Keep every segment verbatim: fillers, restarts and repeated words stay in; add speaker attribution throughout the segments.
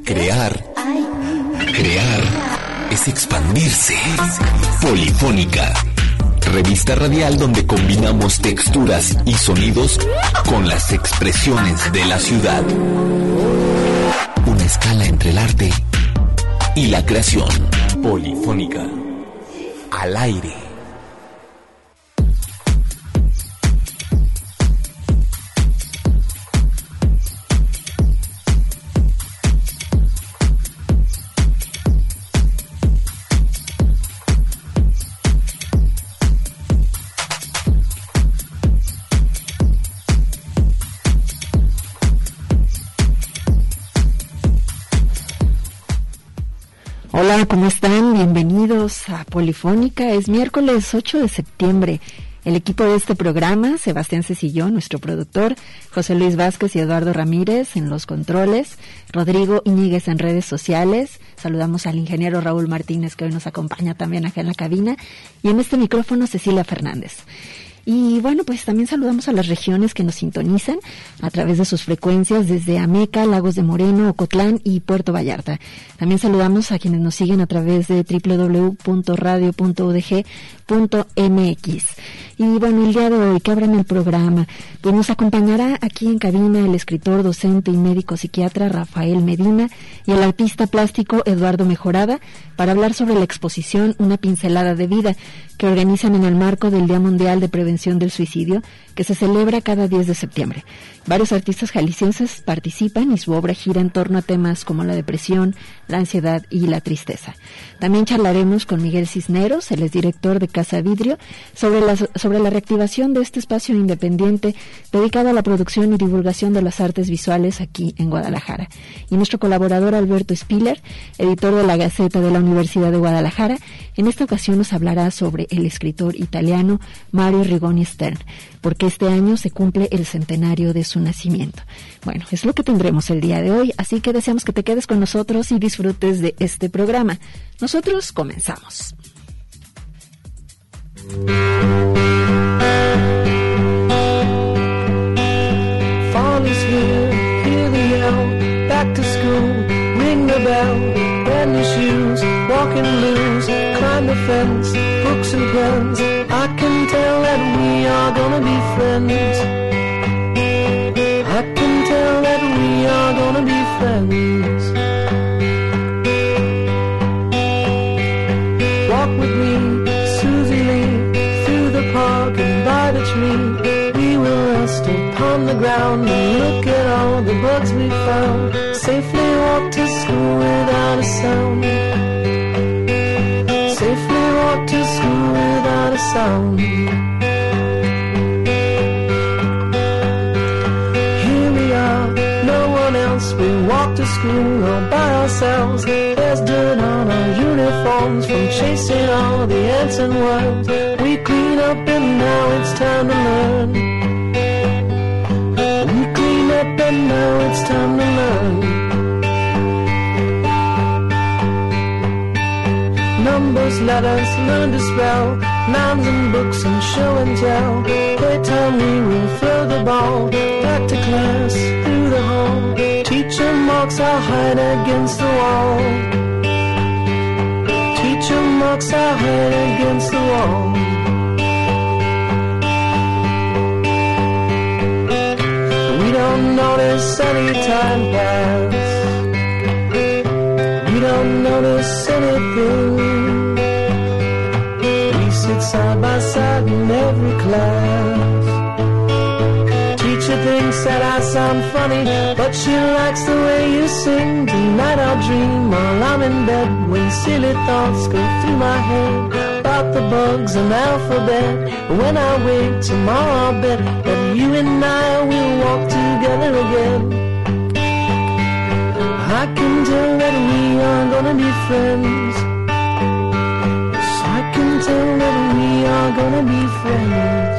Speaker 1: Crear, crear es expandirse. Polifónica, revista radial donde combinamos texturas y sonidos con las expresiones de la ciudad. Una escala entre el arte y la creación. Polifónica, al aire.
Speaker 2: Hola, ¿cómo están? Bienvenidos a Polifónica. Es miércoles ocho de septiembre. El equipo de este programa, Sebastián Cecillón, nuestro productor, José Luis Vázquez y Eduardo Ramírez en los controles, Rodrigo Iñiguez en redes sociales. Saludamos al ingeniero Raúl Martínez, que hoy nos acompaña también acá en la cabina, y en este micrófono Cecilia Fernández. Y bueno, pues también saludamos a las regiones que nos sintonizan a través de sus frecuencias desde Ameca, Lagos de Moreno, Ocotlán y Puerto Vallarta. También saludamos a quienes nos siguen a través de doble u doble u doble u punto radio punto u d g punto m x. Y bueno, el día de hoy, que abran el programa, pues nos acompañará aquí en cabina el escritor, docente y médico psiquiatra Rafael Medina y el artista plástico Eduardo Mejorada para hablar sobre la exposición Una pincelada de vida, que organizan en el marco del Día Mundial de Prevención del Suicidio, que se celebra cada diez de septiembre. Varios artistas jaliscienses participan y su obra gira en torno a temas como la depresión, la ansiedad y la tristeza. También charlaremos con Miguel Cisneros, él es director de Casa Vidrio, sobre la, sobre la reactivación de este espacio independiente dedicado a la producción y divulgación de las artes visuales aquí en Guadalajara. Y nuestro colaborador Alberto Spiller, editor de la Gaceta de la Universidad de Guadalajara, en esta ocasión nos hablará sobre el escritor italiano Mario Rigoni Stern, porque este año se cumple el centenario de su nacimiento. Bueno, es lo que tendremos el día de hoy, así que deseamos que te quedes con nosotros y disfrutes de este programa. Nosotros comenzamos.
Speaker 3: Fall is here, hear the yell, back to school, ring the bell, brand new shoes, walking loose, climb the fence, books and pens, I can tell that we are gonna be friends, I can tell that we are gonna be friends. Walk with me, Susie Lee, through the park and by the tree, we will rest upon the ground and look at all the bugs we found, safely walk to school without a sound, safely walk to school without a sound. Here we are, no one else, we walk to school all by ourselves, there's dirt on our uniforms from chasing all the ants and worms, we clean up and now it's time to learn, we clean up and now it's time to learn. Numbers, letters, learn to spell, nouns and books and show and tell, playtime we will throw the ball, back to class, through the hall, teacher marks our height against the wall, teacher marks our height against the wall. We don't notice any time pass, we don't notice anything, we sit side by side in every class. Teacher thinks that I sound funny, but she likes the way you sing. Tonight I'll dream while I'm in bed, when silly thoughts go through my head about the bugs and alphabet. When I wake tomorrow I'll bet that you and I will walk together again. I can tell that we are gonna be friends, yes, I can tell that we are gonna be friends.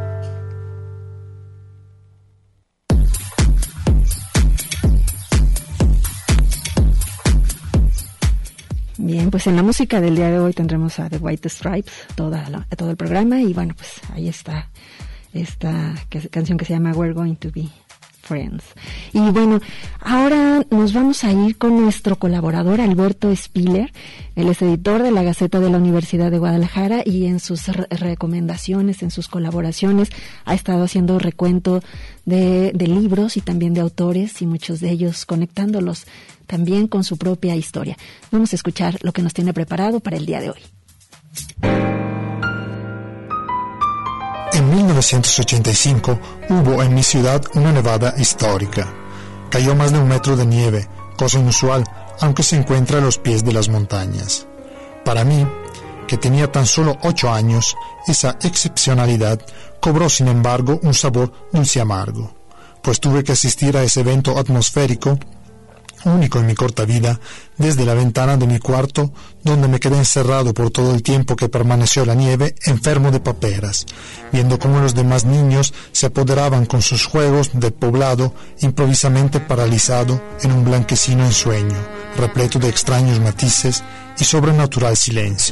Speaker 2: Bien, pues en la música del día de hoy tendremos a The White Stripes, toda la, todo el programa, y bueno, pues ahí está esta canción que se llama We're Going to Be Friends. Y bueno, ahora nos vamos a ir con nuestro colaborador Alberto Spiller. Él es editor de la Gaceta de la Universidad de Guadalajara y en sus re- recomendaciones, en sus colaboraciones, ha estado haciendo recuento de, de libros y también de autores, y muchos de ellos conectándolos también con su propia historia. Vamos a escuchar lo que nos tiene preparado para el día de hoy.
Speaker 4: En mil novecientos ochenta y cinco hubo en mi ciudad una nevada histórica. Cayó más de un metro de nieve, cosa inusual, aunque se encuentra a los pies de las montañas. Para mí, que tenía tan solo ocho años, esa excepcionalidad cobró sin embargo un sabor dulce amargo, pues tuve que asistir a ese evento atmosférico único en mi corta vida, desde la ventana de mi cuarto, donde me quedé encerrado por todo el tiempo que permaneció la nieve, enfermo de paperas, viendo cómo los demás niños se apoderaban con sus juegos del poblado, improvisamente paralizado en un blanquecino ensueño, repleto de extraños matices y sobrenatural silencio.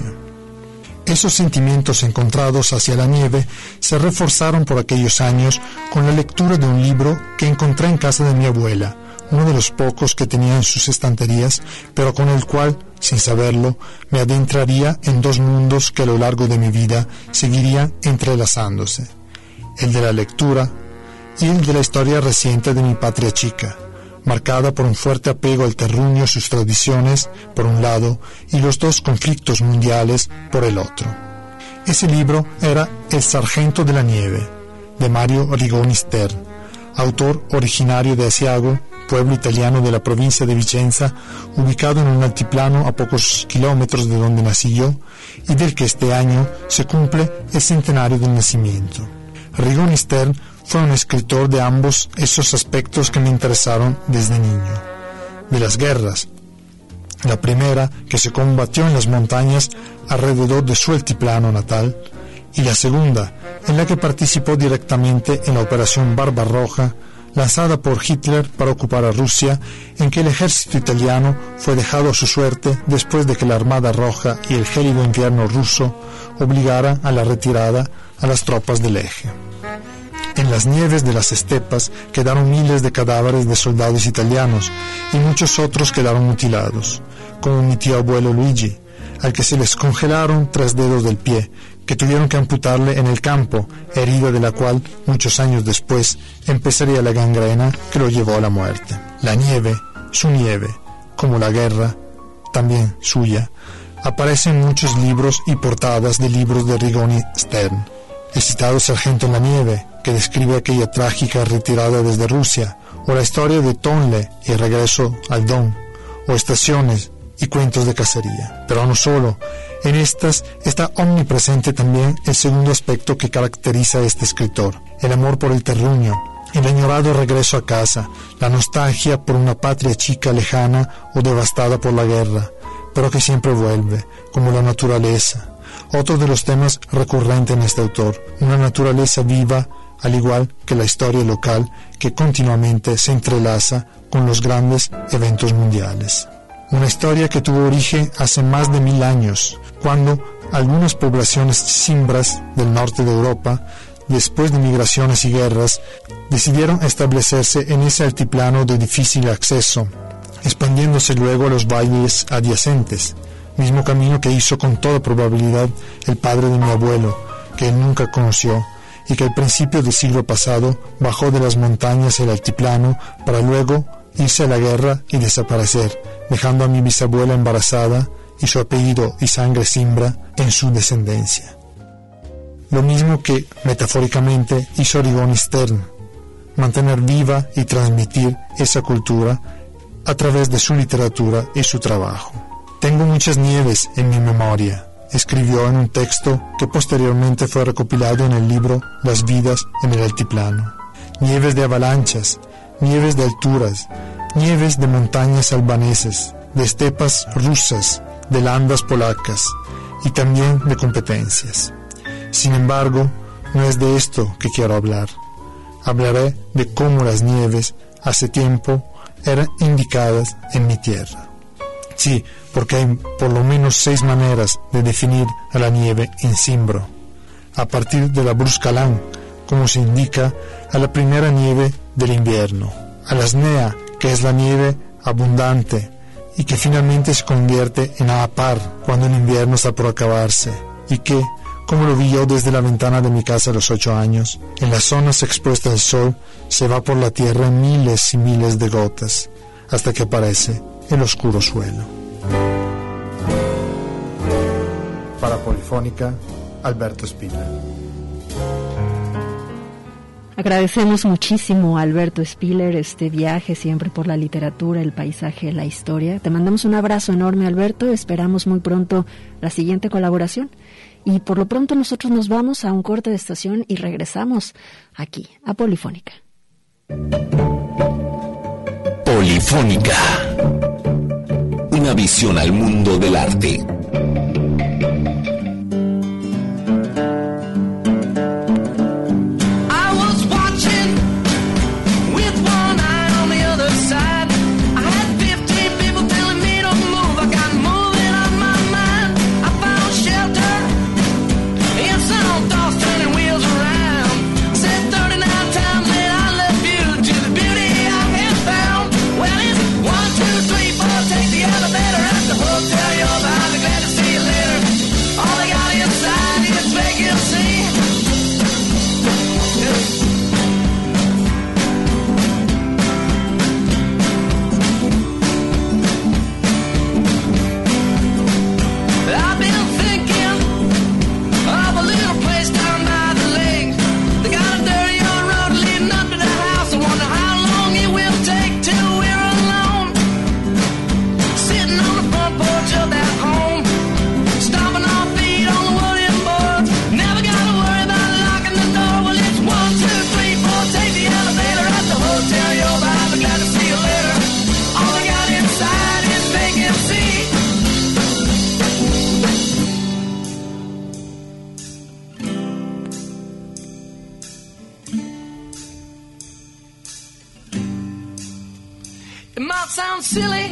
Speaker 4: Esos sentimientos encontrados hacia la nieve se reforzaron por aquellos años con la lectura de un libro que encontré en casa de mi abuela, uno de los pocos que tenía en sus estanterías, pero con el cual, sin saberlo, me adentraría en dos mundos que a lo largo de mi vida seguirían entrelazándose: el de la lectura y el de la historia reciente de mi patria chica, marcada por un fuerte apego al terruño y sus tradiciones, por un lado, y los dos conflictos mundiales, por el otro. Ese libro era El sargento de la nieve, de Mario Rigoni Stern, autor originario de Asiago, pueblo italiano de la provincia de Vicenza, ubicado en un altiplano a pocos kilómetros de donde nací yo, y del que este año se cumple el centenario del nacimiento. Rigoni Stern fue un escritor de ambos esos aspectos que me interesaron desde niño. De las guerras, la primera que se combatió en las montañas alrededor de su altiplano natal, y la segunda, en la que participó directamente en la Operación Barbarroja, lanzada por Hitler para ocupar a Rusia, en que el ejército italiano fue dejado a su suerte después de que la Armada Roja y el gélido invierno ruso obligaran a la retirada a las tropas del eje. En las nieves de las estepas quedaron miles de cadáveres de soldados italianos y muchos otros quedaron mutilados, como mi tío abuelo Luigi, al que se les congelaron tres dedos del pie, que tuvieron que amputarle en el campo, herida de la cual, muchos años después, empezaría la gangrena que lo llevó a la muerte. La nieve, su nieve, como la guerra, también suya, aparece en muchos libros y portadas de libros de Rigoni Stern. El citado Sargento en la nieve, que describe aquella trágica retirada desde Rusia, o la historia de Tonle y el regreso al Don, o Estaciones y cuentos de cacería. Pero no solo. En estas está omnipresente también el segundo aspecto que caracteriza a este escritor: el amor por el terruño, el añorado regreso a casa, la nostalgia por una patria chica lejana o devastada por la guerra, pero que siempre vuelve, como la naturaleza. Otro de los temas recurrentes en este autor, una naturaleza viva, al igual que la historia local, que continuamente se entrelaza con los grandes eventos mundiales. Una historia que tuvo origen hace más de mil años, cuando algunas poblaciones cimbras del norte de Europa, después de migraciones y guerras, decidieron establecerse en ese altiplano de difícil acceso, expandiéndose luego a los valles adyacentes, mismo camino que hizo con toda probabilidad el padre de mi abuelo, que él nunca conoció, y que al principio del siglo pasado bajó de las montañas el altiplano para luego irse a la guerra y desaparecer, dejando a mi bisabuela embarazada y su apellido y sangre cimbra en su descendencia. Lo mismo que, metafóricamente, hizo Rigoni Stern, mantener viva y transmitir esa cultura a través de su literatura y su trabajo. Tengo muchas nieves en mi memoria, escribió en un texto que posteriormente fue recopilado en el libro Las vidas en el altiplano. Nieves de avalanchas, nieves de alturas, nieves de montañas albanesas, de estepas rusas, de landas polacas y también de competencias. Sin embargo, no es de esto que quiero hablar. Hablaré de cómo las nieves hace tiempo eran indicadas en mi tierra. Sí, porque hay por lo menos seis maneras de definir a la nieve en Cimbro. A partir de la Bruscalán, como se indica, a la primera nieve del invierno, a la snea, que es la nieve abundante y que finalmente se convierte en ahapar cuando el invierno está por acabarse, y que, como lo vi yo desde la ventana de mi casa a los ocho años, en las zonas expuestas al sol se va por la tierra miles y miles de gotas, hasta que aparece el oscuro suelo. Para Polifónica, Alberto Spiller.
Speaker 2: Agradecemos muchísimo a Alberto Spiller este viaje siempre por la literatura, el paisaje, la historia. Te mandamos un abrazo enorme, Alberto. Esperamos muy pronto la siguiente colaboración. Y por lo pronto nosotros nos vamos a un corte de estación y regresamos aquí a Polifónica.
Speaker 1: Polifónica. Una visión al mundo del arte.
Speaker 3: Sounds silly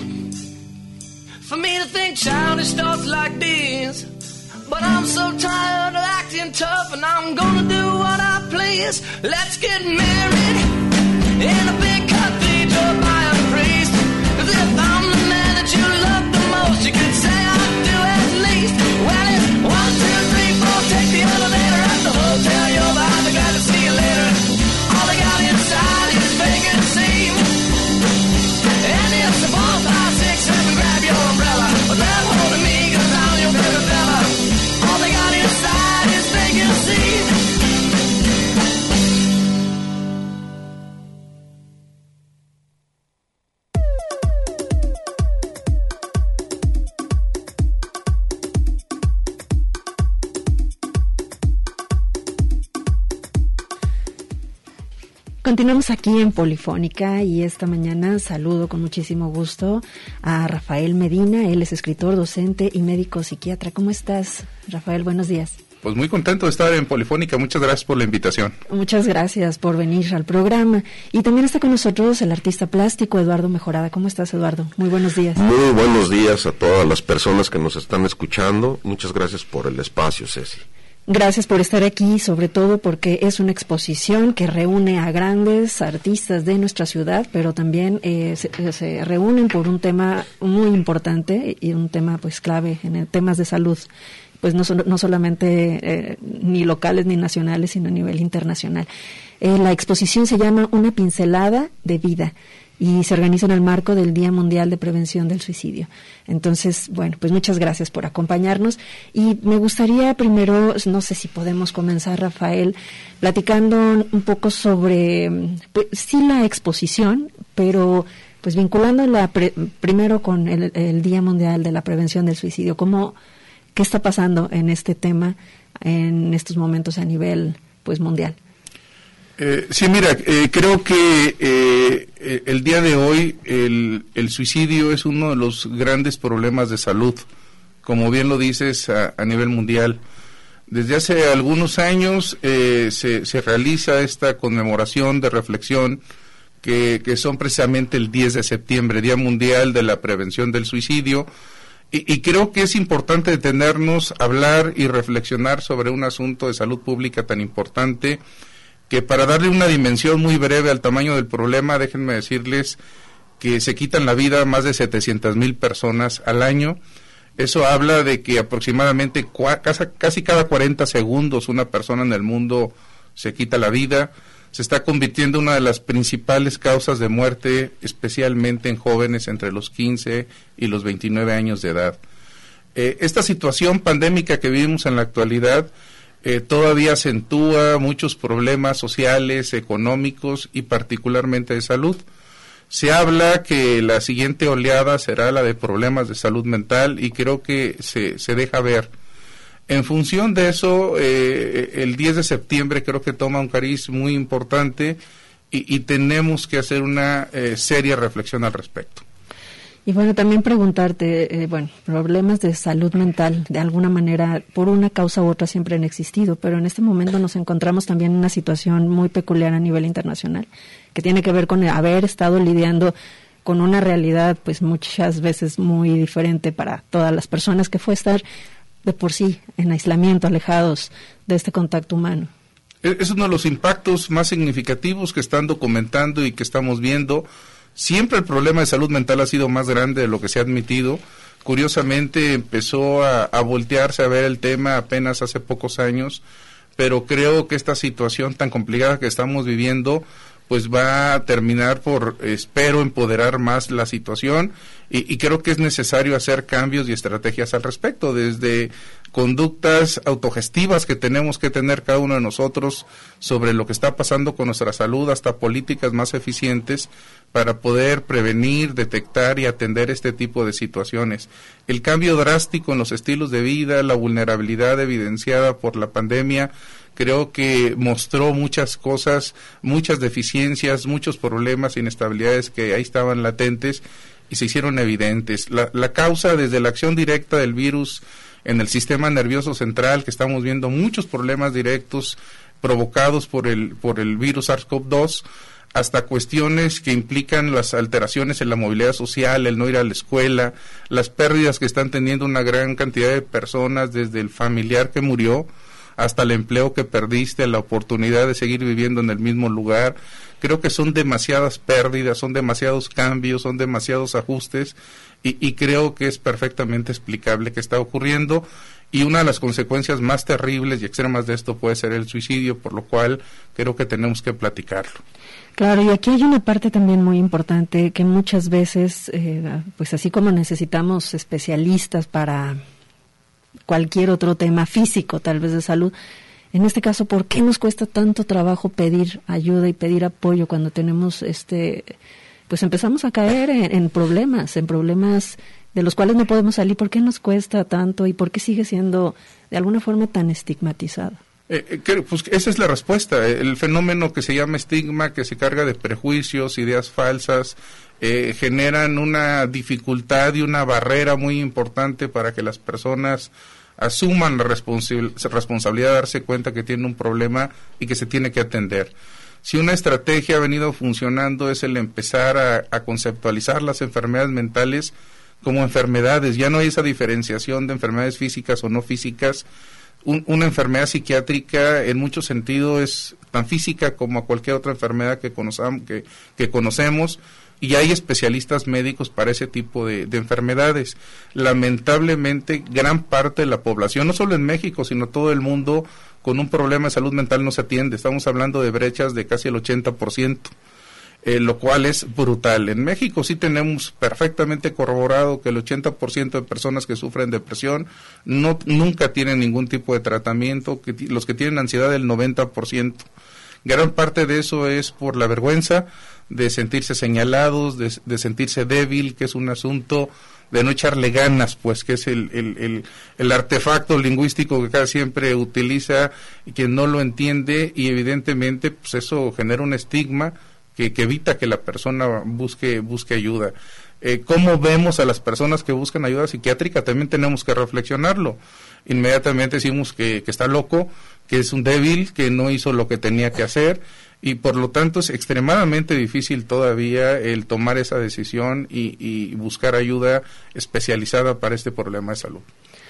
Speaker 3: for me to think childish thoughts like these, but I'm so tired of acting tough, and I'm gonna do what I please. Let's get married in a big cathedral by a priest. 'Cause if I'm the man that you love the most, you could say I do at least. Well, it's one, two, three, four, take the elevator at the hotel. You'll be glad to see you later. All I got inside is vacancy. And it's a four, five, six, seven, grab your umbrella. But grab hold of me, 'cause I'm your favorite fella. All they got inside is vacancy.
Speaker 2: Continuamos aquí en Polifónica y esta mañana saludo con muchísimo gusto a Rafael Medina. Él es escritor, docente y médico psiquiatra. ¿Cómo estás, Rafael? Buenos días.
Speaker 5: Pues muy contento de estar en Polifónica. Muchas gracias por la invitación.
Speaker 2: Muchas gracias por venir al programa. Y también está con nosotros el artista plástico Eduardo Mejorada. ¿Cómo estás, Eduardo? Muy buenos días.
Speaker 6: Muy buenos días a todas las personas que nos están escuchando. Muchas gracias por el espacio, Ceci.
Speaker 2: Gracias por estar aquí, sobre todo porque es una exposición que reúne a grandes artistas de nuestra ciudad, pero también eh, se, se reúnen por un tema muy importante y un tema pues clave en el, temas de salud, pues no, so, no solamente eh, ni locales ni nacionales, sino a nivel internacional. Eh, la exposición se llama Una pincelada de vida y se organiza en el marco del Día Mundial de Prevención del Suicidio. Entonces, bueno, pues muchas gracias por acompañarnos y me gustaría primero, no sé si podemos comenzar, Rafael, platicando un poco sobre, pues sí, la exposición, pero pues vinculándola pre- primero con el, el Día Mundial de la Prevención del Suicidio. ¿Cómo, qué está pasando en este tema en estos momentos a nivel pues mundial?
Speaker 5: Eh, sí, mira, eh, creo que eh, el día de hoy el, el suicidio es uno de los grandes problemas de salud, como bien lo dices, a, a nivel mundial. Desde hace algunos años eh, se, se realiza esta conmemoración de reflexión que, que son precisamente el diez de septiembre, Día Mundial de la Prevención del Suicidio, y, y creo que es importante detenernos, hablar y reflexionar sobre un asunto de salud pública tan importante, que para darle una dimensión muy breve al tamaño del problema, déjenme decirles que se quitan la vida más de setecientas mil personas al año. Eso habla de que aproximadamente cua, casi, casi cada cuarenta segundos una persona en el mundo se quita la vida. Se está convirtiendo en una de las principales causas de muerte, especialmente en jóvenes entre los quince y los veintinueve años de edad. Eh, esta situación pandémica que vivimos en la actualidad eh, todavía acentúa muchos problemas sociales, económicos y particularmente de salud. Se habla que la siguiente oleada será la de problemas de salud mental y creo que se, se deja ver. En función de eso, eh, el diez de septiembre creo que toma un cariz muy importante y, y tenemos que hacer una eh, seria reflexión al respecto.
Speaker 2: Y bueno, también preguntarte, eh, bueno, problemas de salud mental, de alguna manera, por una causa u otra siempre han existido, pero en este momento nos encontramos también en una situación muy peculiar a nivel internacional, que tiene que ver con haber estado lidiando con una realidad, pues muchas veces muy diferente para todas las personas, que fue estar de por sí en aislamiento, alejados de este contacto humano.
Speaker 5: Es uno de los impactos más significativos que están documentando y que estamos viendo. Siempre el problema de salud mental ha sido más grande de lo que se ha admitido. Curiosamente empezó a, a voltearse a ver el tema apenas hace pocos años, pero creo que esta situación tan complicada que estamos viviendo pues va a terminar por, espero, empoderar más la situación y, y creo que es necesario hacer cambios y estrategias al respecto, desde conductas autogestivas que tenemos que tener cada uno de nosotros sobre lo que está pasando con nuestra salud, hasta políticas más eficientes para poder prevenir, detectar y atender este tipo de situaciones. El cambio drástico en los estilos de vida, la vulnerabilidad evidenciada por la pandemia, creo que mostró muchas cosas, muchas deficiencias, muchos problemas, inestabilidades que ahí estaban latentes y se hicieron evidentes. La, la causa desde la acción directa del virus en el sistema nervioso central, que estamos viendo muchos problemas directos provocados por el, por el virus SARS-CoV dos, hasta cuestiones que implican las alteraciones en la movilidad social, el no ir a la escuela, las pérdidas que están teniendo una gran cantidad de personas, desde el familiar que murió hasta el empleo que perdiste, la oportunidad de seguir viviendo en el mismo lugar. Creo que son demasiadas pérdidas, son demasiados cambios, son demasiados ajustes y, y creo que es perfectamente explicable que está ocurriendo. Y una de las consecuencias más terribles y extremas de esto puede ser el suicidio, por lo cual creo que tenemos que platicarlo.
Speaker 2: Claro, y aquí hay una parte también muy importante que muchas veces, eh, pues así como necesitamos especialistas para cualquier otro tema físico, tal vez de salud, en este caso, ¿por qué nos cuesta tanto trabajo pedir ayuda y pedir apoyo cuando tenemos este, pues empezamos a caer en, en problemas, en problemas de los cuales no podemos salir? ¿Por qué nos cuesta tanto y por qué sigue siendo de alguna forma tan estigmatizado?
Speaker 5: Eh, que, pues esa es la respuesta, el fenómeno que se llama estigma, que se carga de prejuicios, ideas falsas, eh, generan una dificultad y una barrera muy importante para que las personas asuman la responsi- responsabilidad de darse cuenta que tienen un problema y que se tiene que atender. Si una estrategia ha venido funcionando es el empezar a, a conceptualizar las enfermedades mentales como enfermedades. Ya no hay esa diferenciación de enfermedades físicas o no físicas. Un, una enfermedad psiquiátrica en muchos sentidos es tan física como cualquier otra enfermedad que conocemos, que, que conocemos, y hay especialistas médicos para ese tipo de, de enfermedades. Lamentablemente, gran parte de la población, no solo en México, sino todo el mundo, con un problema de salud mental no se atiende. Estamos hablando de brechas de casi el ochenta por ciento. Eh, lo cual es brutal. En México sí tenemos perfectamente corroborado que el ochenta por ciento de personas que sufren depresión no nunca tienen ningún tipo de tratamiento, que t- los que tienen ansiedad el noventa por ciento. Gran parte de eso es por la vergüenza de sentirse señalados, de, de sentirse débil, que es un asunto de no echarle ganas, pues que es el, el, el, el artefacto lingüístico que cada siempre utiliza y quien no lo entiende, y evidentemente pues eso genera un estigma Que, que evita que la persona busque busque ayuda. Eh, ¿Cómo vemos a las personas que buscan ayuda psiquiátrica? También tenemos que reflexionarlo. Inmediatamente decimos que, que está loco, que es un débil, que no hizo lo que tenía que hacer, y por lo tanto es extremadamente difícil todavía el tomar esa decisión y, y buscar ayuda especializada para este problema de salud.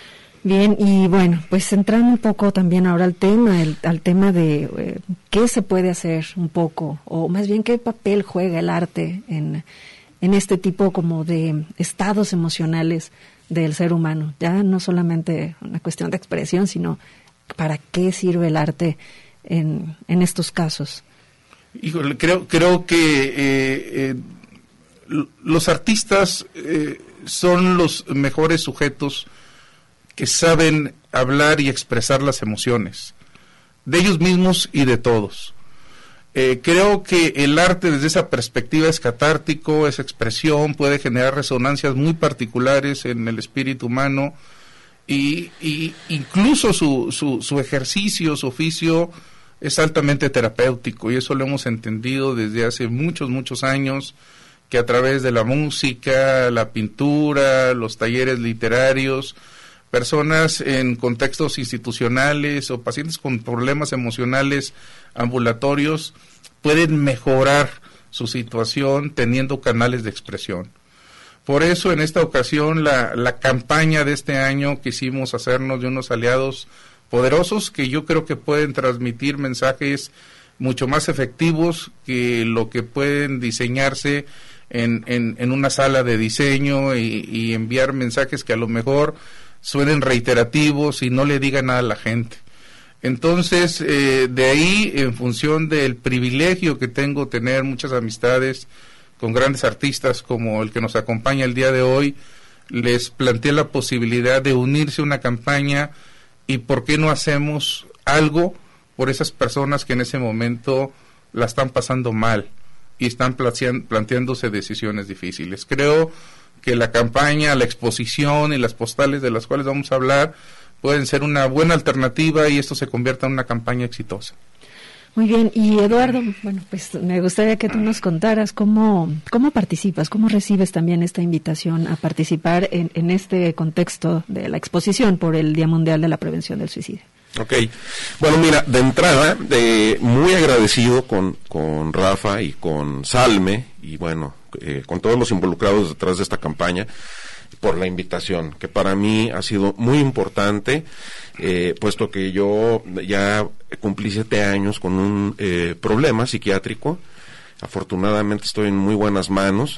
Speaker 2: Bien, y bueno, pues entrando un poco también ahora al tema, el, al tema de eh, qué se puede hacer un poco, o más bien qué papel juega el arte en, en este tipo como de estados emocionales del ser humano. Ya no solamente una cuestión de expresión, sino para qué sirve el arte en, en estos casos.
Speaker 5: Híjole, creo, creo que eh, eh, los artistas eh, son los mejores sujetos que saben hablar y expresar las emociones, de ellos mismos y de todos. Eh, creo que el arte desde esa perspectiva es catártico, es expresión, puede generar resonancias muy particulares en el espíritu humano, y, y incluso su, su, su ejercicio, su oficio es altamente terapéutico, y eso lo hemos entendido desde hace muchos, muchos años, que a través de la música, la pintura, los talleres literarios, personas en contextos institucionales o pacientes con problemas emocionales ambulatorios pueden mejorar su situación teniendo canales de expresión. Por eso en esta ocasión la, la campaña de este año quisimos hacernos de unos aliados poderosos que yo creo que pueden transmitir mensajes mucho más efectivos que lo que pueden diseñarse en, en, en una sala de diseño y, y enviar mensajes que a lo mejor suenen reiterativos y no le digan nada a la gente. Entonces, eh, de ahí, en función del privilegio que tengo tener muchas amistades con grandes artistas como el que nos acompaña el día de hoy, les planteé la posibilidad de unirse a una campaña y por qué no hacemos algo por esas personas que en ese momento la están pasando mal y están planteándose decisiones difíciles. Creo que la campaña, la exposición y las postales de las cuales vamos a hablar pueden ser una buena alternativa y esto se convierta en una campaña exitosa.
Speaker 2: Muy bien, y Eduardo, bueno, pues me gustaría que tú nos contaras cómo, cómo participas, cómo recibes también esta invitación a participar en, en este contexto de la exposición por el Día Mundial de la Prevención del Suicidio.
Speaker 6: Ok, bueno, mira, de entrada, eh, muy agradecido con, con Rafa y con Salme, y bueno, eh, con todos los involucrados detrás de esta campaña, por la invitación, que para mí ha sido muy importante, eh, puesto que yo ya cumplí siete años con un eh, problema psiquiátrico. Afortunadamente estoy en muy buenas manos,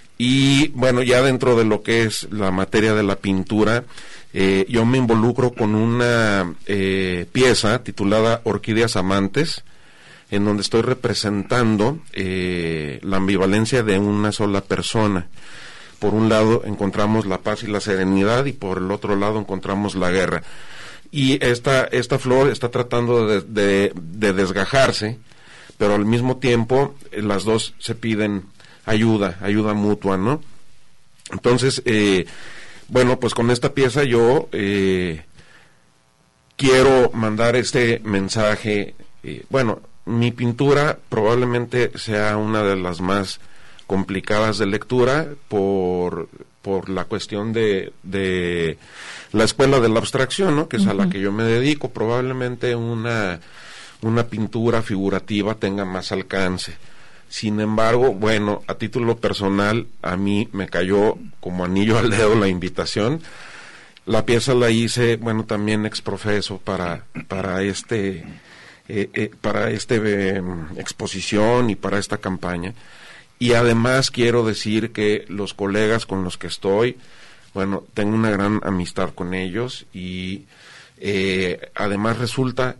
Speaker 6: y bueno, ya dentro de lo que es la materia de la pintura, eh, yo me involucro con una eh, pieza titulada Orquídeas Amantes, en donde estoy representando eh, la ambivalencia de una sola persona. Por un lado encontramos la paz y la serenidad, y por el otro lado encontramos la guerra. Y esta, esta flor está tratando de, de, de desgajarse, pero al mismo tiempo eh, las dos se piden ayuda, ayuda mutua, ¿no? Entonces, eh, bueno, pues con esta pieza yo eh, quiero mandar este mensaje. Eh, bueno, mi pintura probablemente sea una de las más complicadas de lectura por por la cuestión de, de la escuela de la abstracción, ¿no? Que es uh-huh. a la que yo me dedico. Probablemente una una pintura figurativa tenga más alcance. Sin embargo, bueno, a título personal, a mí me cayó como anillo al dedo la invitación. La pieza la hice, bueno, también exprofeso para para este eh, eh, para este eh, exposición y para esta campaña. Y además quiero decir que los colegas con los que estoy, bueno, tengo una gran amistad con ellos, y eh, además resulta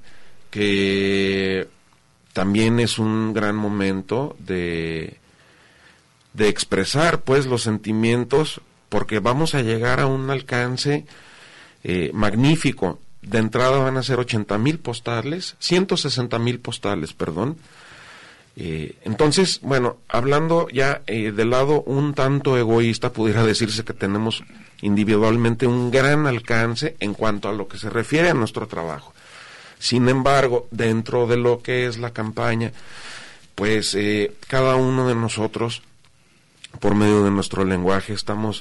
Speaker 6: que también es un gran momento de, de expresar pues los sentimientos, porque vamos a llegar a un alcance eh, magnífico. De entrada van a ser ochenta mil postales, ciento sesenta mil postales, perdón. Eh, entonces, bueno, hablando ya eh, del lado un tanto egoísta, pudiera decirse que tenemos individualmente un gran alcance en cuanto a lo que se refiere a nuestro trabajo. Sin embargo, dentro de lo que es la campaña, pues eh, cada uno de nosotros, por medio de nuestro lenguaje, estamos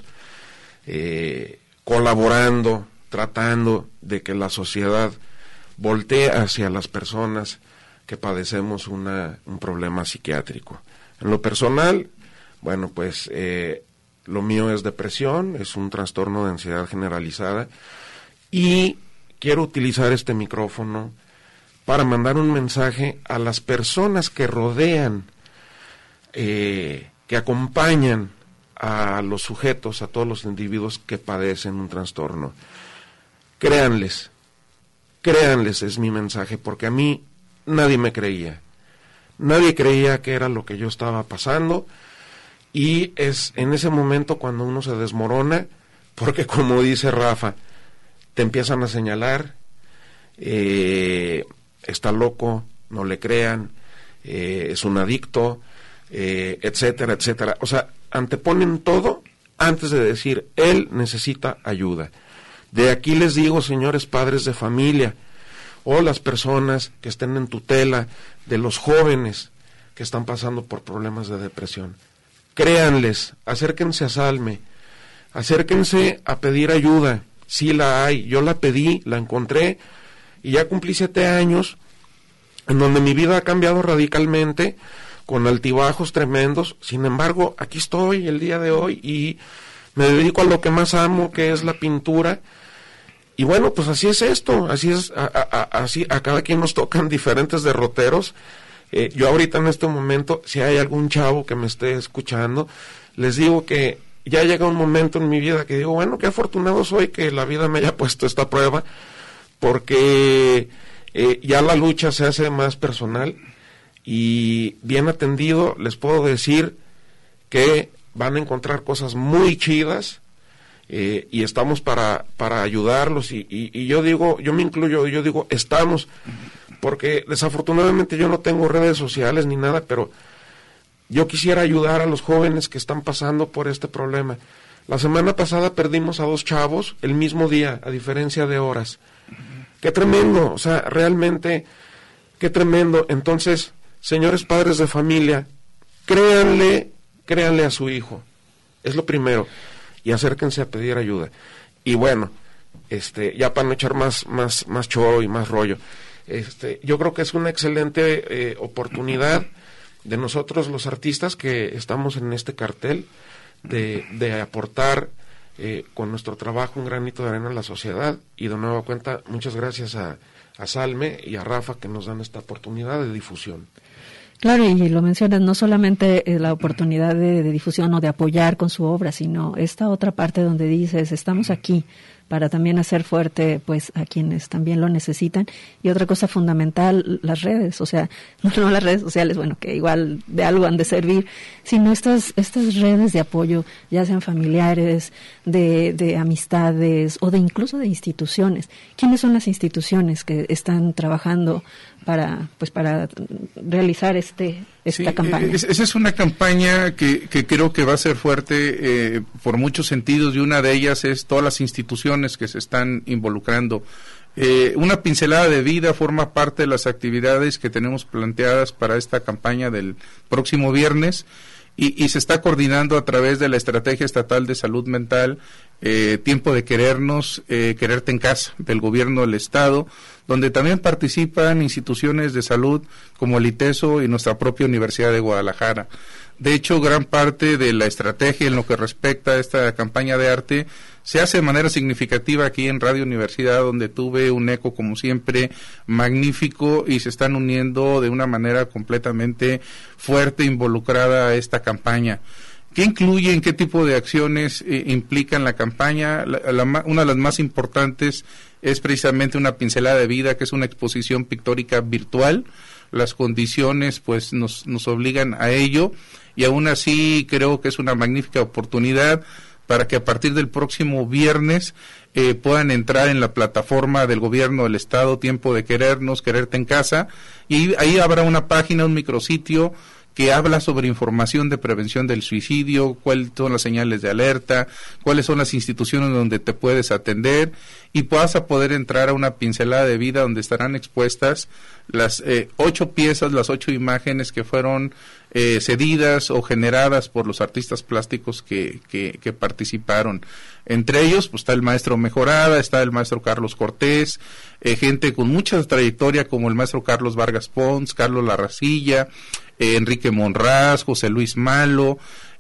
Speaker 6: eh, colaborando, tratando de que la sociedad voltee hacia las personas que padecemos una, un problema psiquiátrico. En lo personal, bueno, pues eh, lo mío es depresión, es un trastorno de ansiedad generalizada, Y quiero utilizar este micrófono para mandar un mensaje a las personas que rodean, eh, que acompañan a los sujetos, a todos los individuos que padecen un trastorno. Créanles, créanles es mi mensaje, porque a mí nadie me creía. Nadie creía que era lo que yo estaba pasando, y es en ese momento cuando uno se desmorona, porque como dice Rafa, te empiezan a señalar, eh, está loco, no le crean, eh, es un adicto, eh, etcétera, etcétera. O sea, anteponen todo antes de decir, él necesita ayuda. De aquí les digo, señores padres de familia, o las personas que estén en tutela de los jóvenes que están pasando por problemas de depresión, créanles, acérquense a Salme, acérquense a pedir ayuda. Sí la hay, yo la pedí, la encontré, y ya cumplí siete años en donde mi vida ha cambiado radicalmente, con altibajos tremendos. Sin embargo, aquí estoy el día de hoy y me dedico a lo que más amo, que es la pintura. Y bueno, pues así es esto, así es, a, a, a, así a cada quien nos tocan diferentes derroteros. Eh, yo ahorita en este momento, si hay algún chavo que me esté escuchando, les digo que ya llega un momento en mi vida que digo, bueno, qué afortunado soy que la vida me haya puesto esta prueba, porque eh, ya la lucha se hace más personal, y bien atendido les puedo decir que van a encontrar cosas muy chidas, eh, y estamos para para ayudarlos, y, y, y yo digo, yo me incluyo, yo digo, estamos, porque desafortunadamente yo no tengo redes sociales ni nada, pero yo quisiera ayudar a los jóvenes que están pasando por este problema. La semana pasada perdimos a dos chavos el mismo día, a diferencia de horas. Qué tremendo, o sea, realmente, qué tremendo. Entonces, señores padres de familia, créanle, créanle a su hijo, es lo primero, y acérquense a pedir ayuda. Y bueno, este, ya para no echar más, más, más choro y más rollo, este, yo creo que es una excelente eh, oportunidad de nosotros los artistas que estamos en este cartel de, de aportar eh, con nuestro trabajo un granito de arena a la sociedad. Y de nueva cuenta, muchas gracias a, a Salme y a Rafa que nos dan esta oportunidad de difusión.
Speaker 2: Claro, y lo mencionas, no solamente eh, la oportunidad de, de difusión o de apoyar con su obra, sino esta otra parte donde dices, estamos aquí para también hacer fuerte pues a quienes también lo necesitan. Y otra cosa fundamental, las redes, o sea, no, no las redes sociales, bueno, que igual de algo han de servir, sino estas estas redes de apoyo, ya sean familiares, de, de amistades o de incluso de instituciones. ¿Quiénes son las instituciones que están trabajando para pues para realizar este esta
Speaker 5: sí,
Speaker 2: campaña?
Speaker 5: Es, esa es una campaña que, que creo que va a ser fuerte eh, por muchos sentidos, y una de ellas es todas las instituciones que se están involucrando. Eh, una pincelada de vida forma parte de las actividades que tenemos planteadas para esta campaña del próximo viernes, y, y se está coordinando a través de la Estrategia Estatal de Salud Mental, eh, Tiempo de Querernos, eh, Quererte en Casa, del Gobierno del Estado, donde también participan instituciones de salud como el ITESO y nuestra propia Universidad de Guadalajara. De hecho, gran parte de la estrategia en lo que respecta a esta campaña de arte se hace de manera significativa aquí en Radio Universidad, donde tuve un eco, como siempre, magnífico, y se están uniendo de una manera completamente fuerte, involucrada a esta campaña. ¿Qué incluye, en qué tipo de acciones eh, implican la campaña? La, la, una de las más importantes es precisamente una pincelada de vida, que es una exposición pictórica virtual. Las condiciones pues nos, nos obligan a ello, y aún así creo que es una magnífica oportunidad para que a partir del próximo viernes eh, puedan entrar en la plataforma del Gobierno del Estado, Tiempo de Querernos, Quererte en Casa, y ahí habrá una página, un micrositio que habla sobre información de prevención del suicidio, cuáles son las señales de alerta, cuáles son las instituciones donde te puedes atender, y vas a poder entrar a una pincelada de vida donde estarán expuestas las eh, ocho piezas, las ocho imágenes que fueron eh, cedidas o generadas por los artistas plásticos que, que, que participaron. Entre ellos pues está el maestro Mejorada, está el maestro Carlos Cortés, eh, gente con mucha trayectoria como el maestro Carlos Vargas Pons, Carlos Larracilla, eh, Enrique Monraz, José Luis Malo,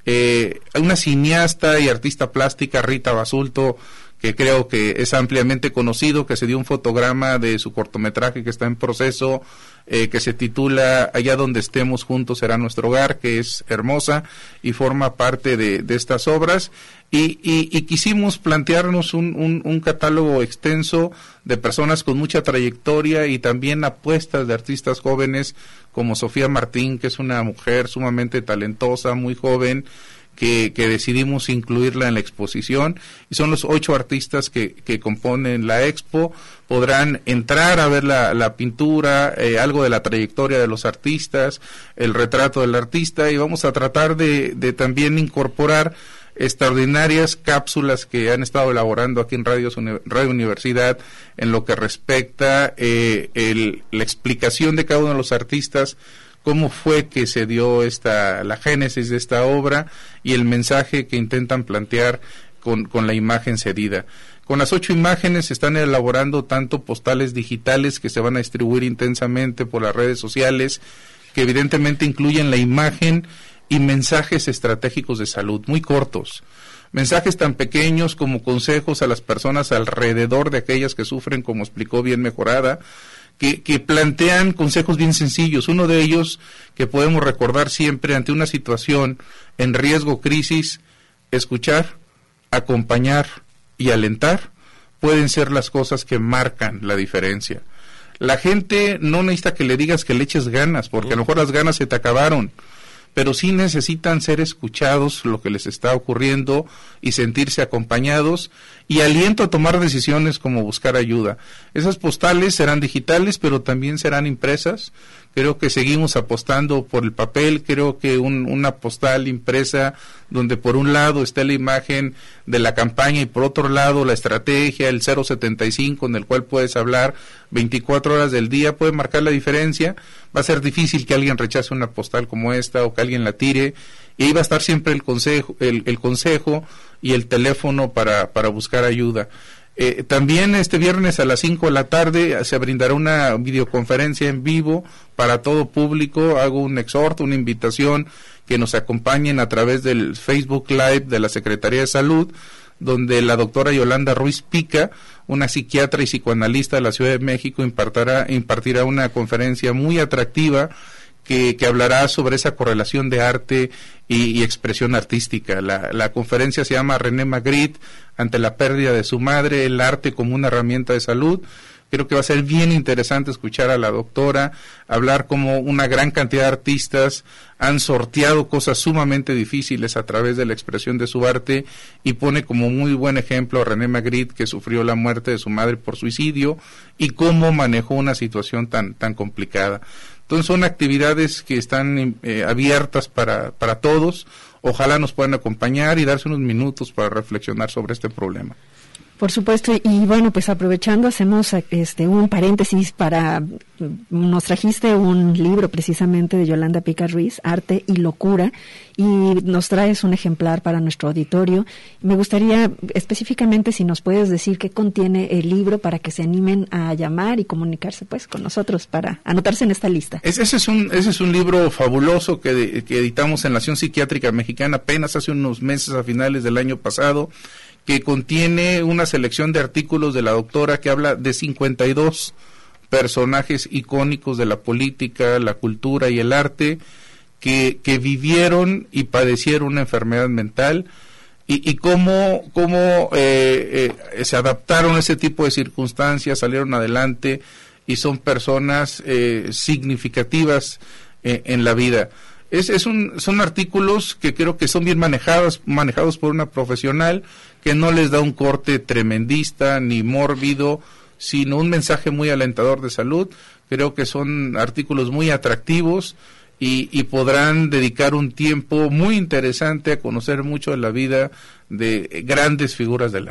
Speaker 5: Eh, una cineasta y artista plástica, Rita Basulto, que creo que es ampliamente conocido, que se dio un fotograma de su cortometraje que está en proceso, eh, que se titula Allá donde estemos juntos será nuestro hogar, que es hermosa y forma parte de, de estas obras, y, y, y quisimos plantearnos un, un, un catálogo extenso de personas con mucha trayectoria y también apuestas de artistas jóvenes como Sofía Martín, que es una mujer sumamente talentosa, muy joven, Que, que decidimos incluirla en la exposición, y son los ocho artistas que, que componen la expo. Podrán entrar a ver la, la pintura, eh, algo de la trayectoria de los artistas, el retrato del artista, y vamos a tratar de, de también incorporar extraordinarias cápsulas que han estado elaborando aquí en Radio, Radio Universidad en lo que respecta eh, el, la explicación de cada uno de los artistas, cómo fue que se dio esta la génesis de esta obra y el mensaje que intentan plantear con, con la imagen cedida. Con las ocho imágenes se están elaborando tanto postales digitales que se van a distribuir intensamente por las redes sociales, que evidentemente incluyen la imagen y mensajes estratégicos de salud, muy cortos. Mensajes tan pequeños como consejos a las personas alrededor de aquellas que sufren, como explicó bien Mejorada, Que, que plantean consejos bien sencillos. Uno de ellos que podemos recordar siempre ante una situación en riesgo, crisis: escuchar, acompañar y alentar pueden ser las cosas que marcan la diferencia. La gente no necesita que le digas que le eches ganas, porque a lo mejor las ganas se te acabaron, pero sí necesitan ser escuchados lo que les está ocurriendo y sentirse acompañados, y aliento a tomar decisiones como buscar ayuda. Esas postales serán digitales, pero también serán impresas. Creo que seguimos apostando por el papel. Creo que un, una postal impresa donde por un lado está la imagen de la campaña y por otro lado la estrategia, el cero setenta y cinco, en el cual puedes hablar veinticuatro horas del día, puede marcar la diferencia. Va a ser difícil que alguien rechace una postal como esta o que alguien la tire, y ahí va a estar siempre el consejo, el, el consejo y el teléfono para, para buscar ayuda. Eh, también este viernes a las cinco de la tarde se brindará una videoconferencia en vivo para todo público. Hago un exhorto, una invitación que nos acompañen a través del Facebook Live de la Secretaría de Salud, donde la doctora Yolanda Ruiz Pica, una psiquiatra y psicoanalista de la Ciudad de México, impartirá, impartirá una conferencia muy atractiva que, que hablará sobre esa correlación de arte y, y expresión artística. La, la conferencia se llama René Magritte, ante la pérdida de su madre, el arte como una herramienta de salud. Creo que va a ser bien interesante escuchar a la doctora hablar cómo una gran cantidad de artistas han sorteado cosas sumamente difíciles a través de la expresión de su arte, y pone como muy buen ejemplo a René Magritte, que sufrió la muerte de su madre por suicidio y cómo manejó una situación tan, tan complicada. Entonces son actividades que están eh, abiertas para, para todos. Ojalá nos puedan acompañar y darse unos minutos para reflexionar sobre este problema.
Speaker 2: Por supuesto, y bueno, pues aprovechando, hacemos este un paréntesis para, nos trajiste un libro precisamente de Yolanda Pica Ruiz, Arte y Locura, y nos traes un ejemplar para nuestro auditorio. Me gustaría específicamente si nos puedes decir qué contiene el libro para que se animen a llamar y comunicarse pues con nosotros para anotarse en esta lista.
Speaker 5: Ese es un, ese es un libro fabuloso que, que editamos en la Asociación Psiquiátrica Mexicana apenas hace unos meses, a finales del año pasado, que contiene una selección de artículos de la doctora que habla de cincuenta y dos personajes icónicos de la política, la cultura y el arte que, que vivieron y padecieron una enfermedad mental, y, y cómo, cómo eh, eh, se adaptaron a ese tipo de circunstancias, salieron adelante y son personas eh, significativas eh, en la vida. Es, es un, son artículos que creo que son bien manejados, manejados por una profesional que no les da un corte tremendista ni mórbido, sino un mensaje muy alentador de salud. Creo que son artículos muy atractivos y, y podrán dedicar un tiempo muy interesante a conocer mucho de la vida de grandes figuras del arte.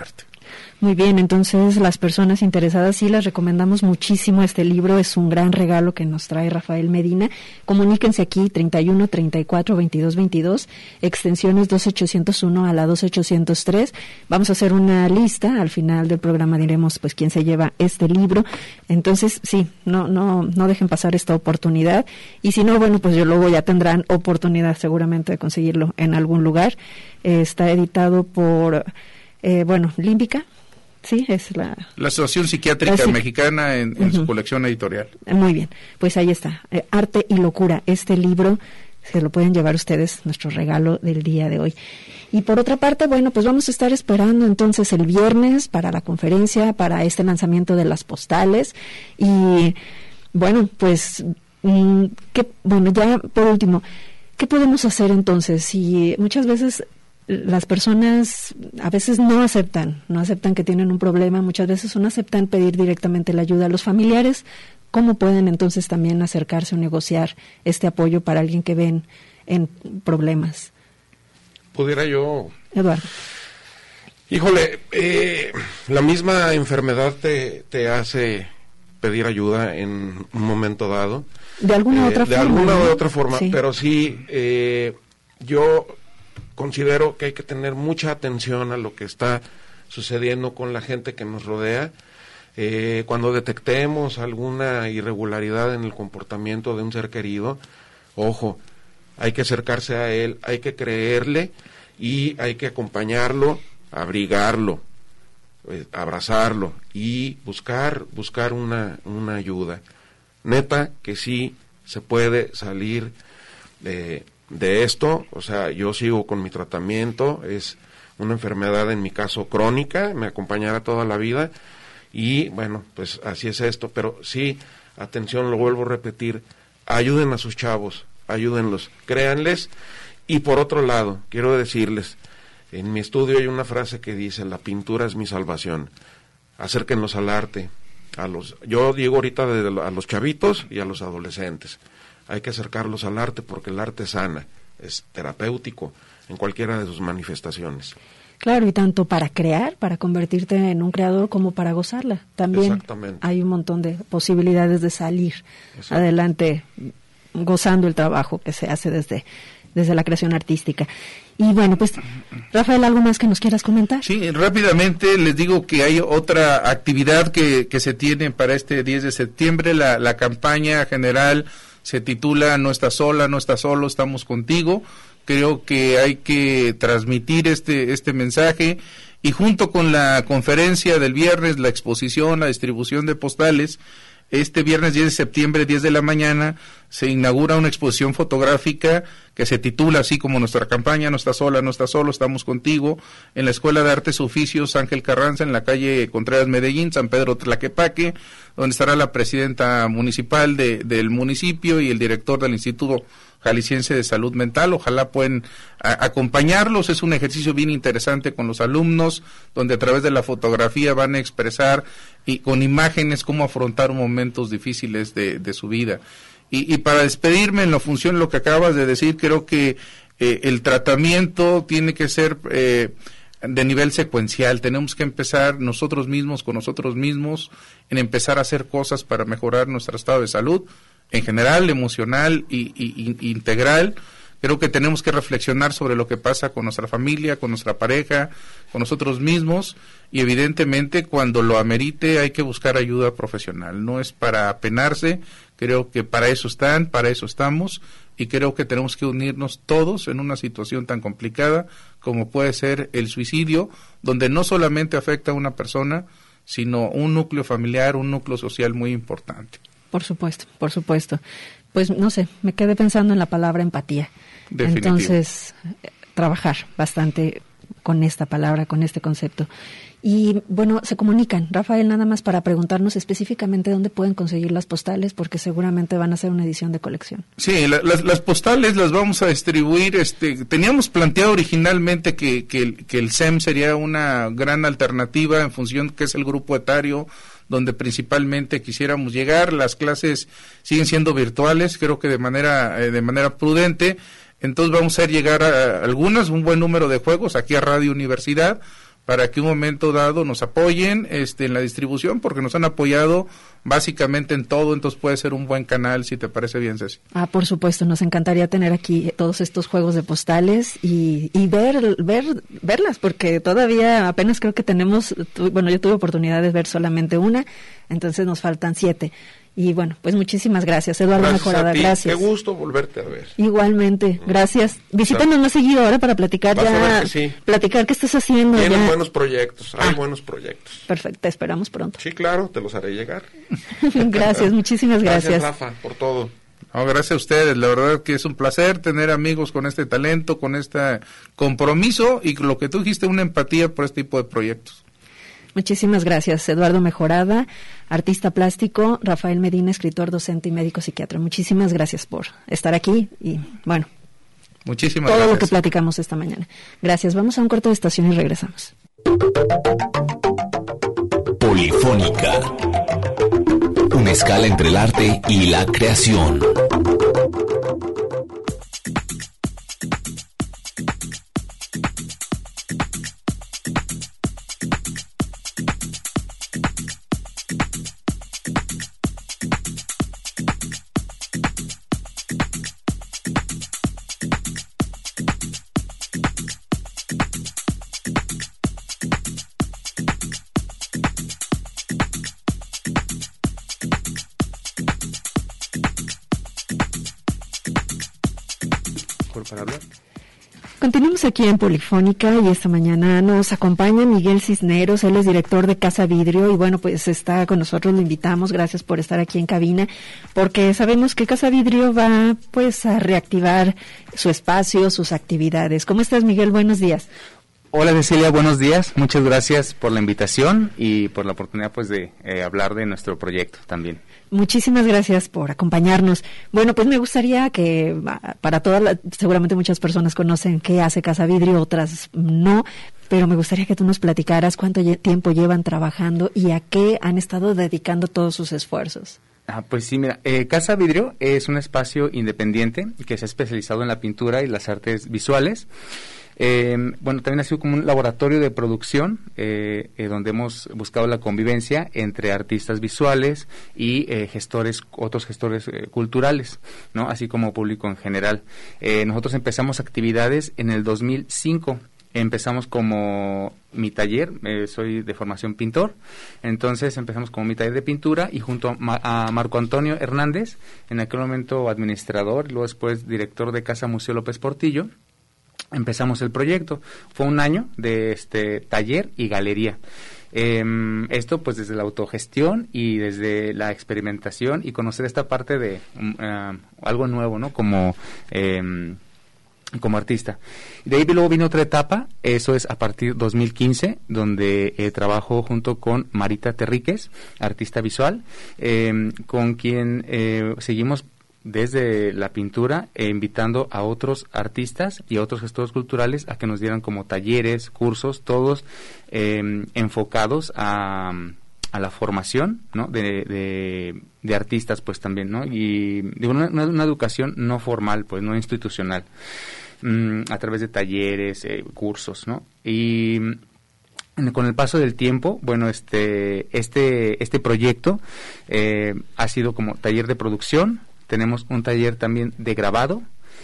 Speaker 2: Muy bien, entonces las personas interesadas sí les recomendamos muchísimo este libro, es un gran regalo que nos trae Rafael Medina. Comuníquense aquí treinta y uno, treinta y cuatro, veintidós, veintidós, extensiones dos ochocientos uno a la dos ochocientos tres. Vamos a hacer una lista, al final del programa diremos pues quién se lleva este libro. Entonces, sí, no no no dejen pasar esta oportunidad, y si no, bueno, pues yo luego ya tendrán oportunidad seguramente de conseguirlo en algún lugar. Eh, está editado por eh, bueno, Límbica. Sí, es la...
Speaker 5: La Asociación Psiquiátrica la, Mexicana en, en uh-huh. su colección editorial.
Speaker 2: Muy bien, pues ahí está, eh, Arte y Locura. Este libro se lo pueden llevar ustedes, nuestro regalo del día de hoy. Y por otra parte, bueno, pues vamos a estar esperando entonces el viernes para la conferencia, para este lanzamiento de las postales. Y bueno, pues, mmm, ¿qué, bueno, ya por último, ¿qué podemos hacer entonces? Si muchas veces las personas a veces no aceptan, no aceptan que tienen un problema, muchas veces no aceptan pedir directamente la ayuda a los familiares, ¿cómo pueden entonces también acercarse o negociar este apoyo para alguien que ven en problemas?
Speaker 6: ¿Pudiera yo?
Speaker 2: Eduardo.
Speaker 6: Híjole, eh, la misma enfermedad te, te hace pedir ayuda en un momento dado.
Speaker 2: De alguna
Speaker 6: eh,
Speaker 2: otra
Speaker 6: de
Speaker 2: forma.
Speaker 6: De alguna
Speaker 2: ¿no?
Speaker 6: u otra forma,
Speaker 2: sí.
Speaker 6: pero sí, eh, yo considero que hay que tener mucha atención a lo que está sucediendo con la gente que nos rodea. Eh, cuando detectemos alguna irregularidad en el comportamiento de un ser querido, ojo, hay que acercarse a él, hay que creerle y hay que acompañarlo, abrigarlo, eh, abrazarlo y buscar buscar una, una ayuda. Neta que sí se puede salir de... de esto, o sea, yo sigo con mi tratamiento, es una enfermedad en mi caso crónica, me acompañará toda la vida y bueno, pues así es esto, pero sí, atención, lo vuelvo a repetir, ayuden a sus chavos, ayúdenlos, créanles. Y por otro lado, quiero decirles, en mi estudio hay una frase que dice, la pintura es mi salvación, acérquenlos al arte, a los, yo digo ahorita de, a los chavitos y a los adolescentes. Hay que acercarlos al arte porque el arte sana, es terapéutico en cualquiera de sus manifestaciones.
Speaker 2: Claro, y tanto para crear, para convertirte en un creador, como para gozarla. También hay un montón de posibilidades de salir Exacto. adelante gozando el trabajo que se hace desde, desde la creación artística. Y bueno, pues, Rafael, ¿algo más que nos quieras comentar?
Speaker 5: Sí, rápidamente les digo que hay otra actividad que, que se tiene para este diez de septiembre, la, la campaña general se titula No estás sola, no estás solo, estamos contigo. Creo que hay que transmitir este este mensaje y junto con la conferencia del viernes, la exposición, la distribución de postales, este viernes diez de septiembre, diez de la mañana, se inaugura una exposición fotográfica que se titula así como nuestra campaña, No estás sola, no estás solo, estamos contigo, en la Escuela de Artes y Oficios Ángel Carranza, en la calle Contreras Medellín, San Pedro Tlaquepaque, donde estará la presidenta municipal de, del municipio y el director del Instituto Jalisciense de Salud Mental. Ojalá puedan a, acompañarlos, es un ejercicio bien interesante con los alumnos, donde a través de la fotografía van a expresar y con imágenes cómo afrontar momentos difíciles de, de su vida. Y, y para despedirme en la función, lo que acabas de decir, creo que eh, el tratamiento tiene que ser eh, de nivel secuencial. Tenemos que empezar nosotros mismos con nosotros mismos en empezar a hacer cosas para mejorar nuestro estado de salud, en general, emocional y, y, y integral. Creo que tenemos que reflexionar sobre lo que pasa con nuestra familia, con nuestra pareja, con nosotros mismos, y evidentemente cuando lo amerite hay que buscar ayuda profesional. No es para apenarse, creo que para eso están, para eso estamos, y creo que tenemos que unirnos todos en una situación tan complicada como puede ser el suicidio, donde no solamente afecta a una persona, sino un núcleo familiar, un núcleo social muy importante.
Speaker 2: Por supuesto, por supuesto. Pues no sé, me quedé pensando en la palabra empatía.
Speaker 5: Definitivo.
Speaker 2: Entonces, eh, trabajar bastante con esta palabra, con este concepto. Y bueno, se comunican, Rafael, nada más para preguntarnos específicamente dónde pueden conseguir las postales, porque seguramente van a hacer una edición de colección.
Speaker 5: Sí, la, las, las postales las vamos a distribuir. Este, teníamos planteado originalmente que, que, el, que el S E M sería una gran alternativa en función que es el grupo etario donde principalmente quisiéramos llegar. Las clases siguen siendo virtuales, creo que de manera eh, de manera prudente. Entonces vamos a llegar a, a algunas, un buen número de juegos aquí a Radio Universidad, para que un momento dado nos apoyen este en la distribución, porque nos han apoyado básicamente en todo, entonces puede ser un buen canal, si te parece bien, Ceci.
Speaker 2: Ah, por supuesto, nos encantaría tener aquí todos estos juegos de postales y, y ver, ver, verlas, porque todavía apenas creo que tenemos, tu, bueno, yo tuve oportunidad de ver solamente una, entonces nos faltan siete. Y bueno, pues muchísimas gracias, Eduardo
Speaker 6: Gracias
Speaker 2: Mejorada,
Speaker 6: a ti.
Speaker 2: gracias.
Speaker 6: Qué gusto volverte a ver.
Speaker 2: Igualmente, gracias. Visítanos más seguido ahora para platicar
Speaker 6: Vas a
Speaker 2: ya,
Speaker 6: ver que sí.
Speaker 2: platicar qué estás haciendo.
Speaker 6: Tienen
Speaker 2: ya.
Speaker 6: buenos proyectos, hay
Speaker 2: Ah.
Speaker 6: buenos proyectos.
Speaker 2: Perfecto, te esperamos pronto.
Speaker 6: Sí, claro, te los haré llegar.
Speaker 2: Gracias, muchísimas gracias.
Speaker 6: Gracias, Rafa, por todo.
Speaker 5: No, gracias a ustedes, la verdad que es un placer tener amigos con este talento, con este compromiso y lo que tú dijiste, una empatía por este tipo de proyectos.
Speaker 2: Muchísimas gracias, Eduardo Mejorada, artista plástico, Rafael Medina, escritor, docente y médico psiquiatra. Muchísimas gracias por estar aquí y, bueno,
Speaker 5: Muchísimas
Speaker 2: todo
Speaker 5: gracias.
Speaker 2: lo que platicamos esta mañana. Gracias, vamos a un corte de estación y regresamos.
Speaker 1: Polifónica. Una escala entre el arte y la creación.
Speaker 6: Para hablar.
Speaker 2: Continuamos aquí en Polifónica y esta mañana nos acompaña Miguel Cisneros, él es director de Casa Vidrio y bueno, pues está con nosotros, lo invitamos, gracias por estar aquí en cabina, porque sabemos que Casa Vidrio va pues a reactivar su espacio, sus actividades. ¿Cómo estás, Miguel? Buenos días.
Speaker 7: Hola Cecilia, buenos días, muchas gracias por la invitación y por la oportunidad pues de eh, hablar de nuestro proyecto también.
Speaker 2: Muchísimas gracias por acompañarnos. Bueno, pues me gustaría que para todas, la, seguramente muchas personas conocen qué hace Casa Vidrio, otras no, pero me gustaría que tú nos platicaras cuánto ye- tiempo llevan trabajando y a qué han estado dedicando todos sus esfuerzos.
Speaker 7: Ah, pues sí, mira, eh, Casa Vidrio es un espacio independiente que se ha especializado en la pintura y las artes visuales. Eh, bueno, también ha sido como un laboratorio de producción eh, eh, donde hemos buscado la convivencia entre artistas visuales y eh, gestores, otros gestores eh, culturales, ¿no? Así como público en general. Eh, nosotros empezamos actividades en el dos mil cinco. Empezamos como mi taller, eh, soy de formación pintor, entonces empezamos como mi taller de pintura y junto a, Ma- a Marco Antonio Hernández, en aquel momento administrador, y luego después director de Casa Museo López Portillo, empezamos el proyecto. Fue un año de este taller y galería. Eh, esto pues desde la autogestión y desde la experimentación y conocer esta parte de uh, algo nuevo, ¿no? Como... Eh, como artista. De ahí luego vino otra etapa, eso es a partir de dos mil quince, donde eh, trabajo junto con Marita Terríquez, artista visual, eh, con quien eh, seguimos desde la pintura, eh, invitando a otros artistas y a otros gestores culturales a que nos dieran como talleres, cursos, todos eh, enfocados a... a la formación, ¿no? de, de, de artistas, pues también, ¿no? Y de una, una, una educación no formal, pues no institucional, mm, a través de talleres, eh, cursos, ¿no? Y mm, con el paso del tiempo, bueno, este este este proyecto eh, ha sido como taller de producción. Tenemos un taller también de grabado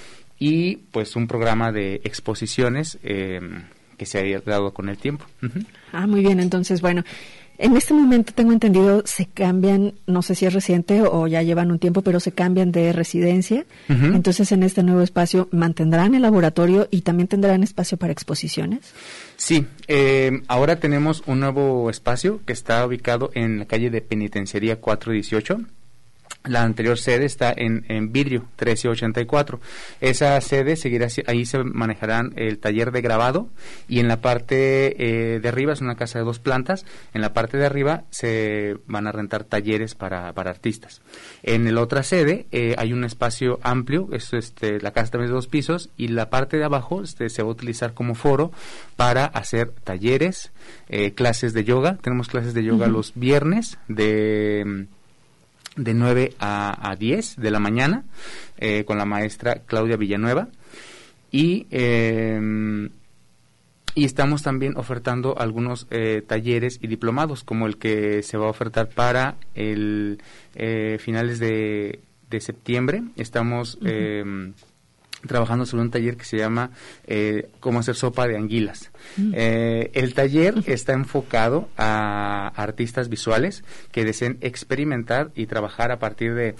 Speaker 7: y pues un programa de exposiciones eh, que se ha dado con el tiempo. Uh-huh.
Speaker 2: Ah, muy bien, entonces, bueno, en este momento tengo entendido, se cambian, no sé si es reciente o ya llevan un tiempo, pero se cambian de residencia. Uh-huh. Entonces, en este nuevo espacio, ¿mantendrán el laboratorio y también tendrán espacio para exposiciones?
Speaker 7: Sí, eh, ahora tenemos un nuevo espacio que está ubicado en la calle de Penitenciaría cuatro dieciocho. La anterior sede está en, en Vidrio trece ochenta y cuatro. Esa sede seguirá, ahí se manejarán el taller de grabado y en la parte eh, de arriba, es una casa de dos plantas, en la parte de arriba se van a rentar talleres para, para artistas. En la otra sede eh, hay un espacio amplio, es este, la casa también es de dos pisos y la parte de abajo este, se va a utilizar como foro para hacer talleres, eh, clases de yoga. Tenemos clases de yoga uh-huh. los viernes de... de nueve a diez de la mañana eh, con la maestra Claudia Villanueva y eh, y estamos también ofertando algunos eh, talleres y diplomados, como el que se va a ofertar para el eh, finales de, de septiembre. Estamos uh-huh. eh, trabajando sobre un taller que se llama eh, cómo hacer sopa de anguilas. Uh-huh. Eh, el taller uh-huh. está enfocado a artistas visuales que deseen experimentar y trabajar a partir de